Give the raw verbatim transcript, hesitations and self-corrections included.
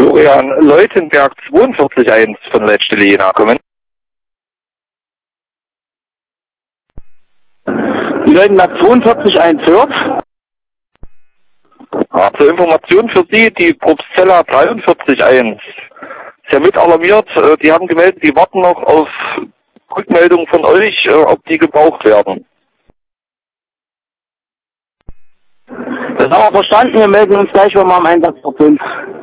Florian, Leutenberg zweiundvierzig eins von Leitstelle Jena kommen. Leutenberg zweiundvierzig eins hört. Ja, zur Information für Sie, die Probstella dreiundvierzig eins. Ist ja mit alarmiert, äh, die haben gemeldet, die warten noch auf Rückmeldung von euch, äh, ob die gebraucht werden. Das haben wir verstanden, wir melden uns gleich, wenn wir am Einsatz sind.